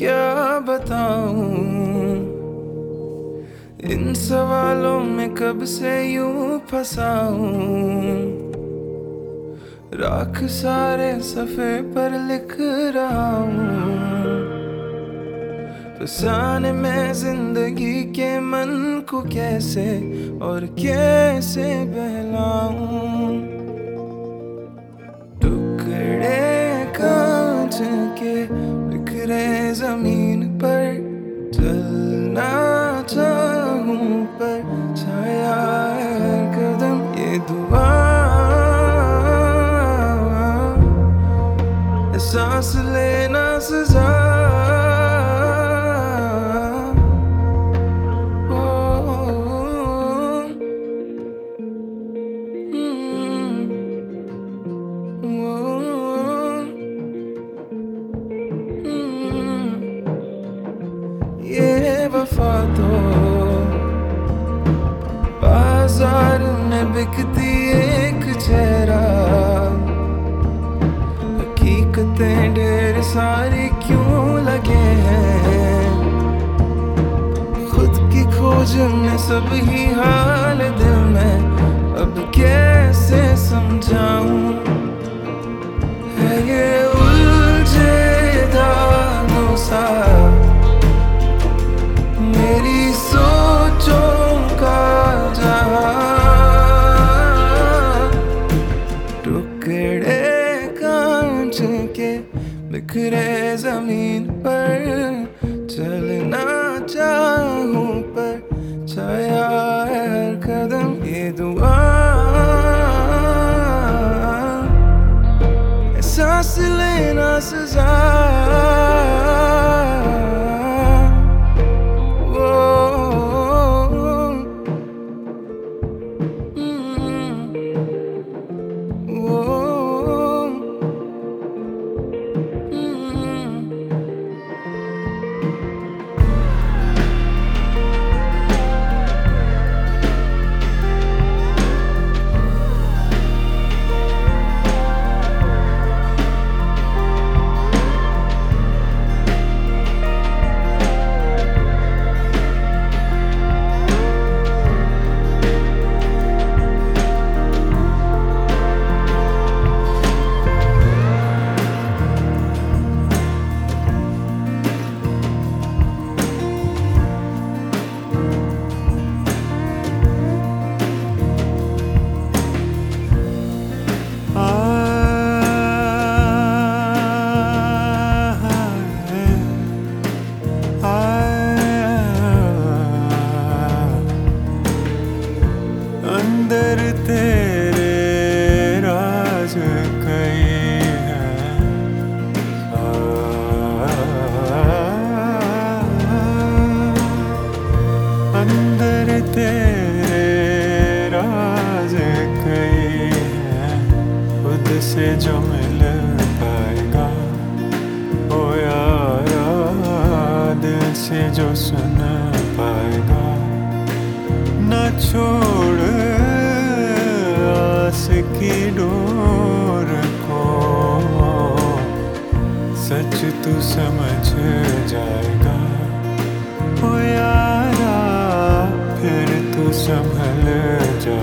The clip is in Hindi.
क्या बताऊं, इन सवालों में कब से यूं फंसा हूं। राख सारे सफ़े पर लिख रहा हूं, फसाने में जिंदगी के मन को कैसे और कैसे बहलाऊं। टुकड़े कांच के बिखरे जमीन पर चलना चाहूं, पर छाया है हर कदम ये दुआ। सांस लेना सजा, ये वफा तो बाजार में बिकती एक चेहरा। हकीकतें ढेर सारी क्यों लगे हैं, खुद की खोज में सब ही हाल दिल में अब कैसे समझाऊं। है ये उलझे धागों सा मेरी सोचों का जहां। टुकड़े कांच के बिखरे जमीन पर चलना चाहूं, पर छाया है हर कदम ये दुआ। सांस लेना सजा, अंदर तेरे राज कई हैं। अंदर तेरे राज कई हैं, खुद से जो मिल पाएगा ओ यारा, दिल से जो सुन पाएगा। न छोड़ आस की डोर को, सच तू समझ जाएगा ओ यारा, फिर तू संभल जा।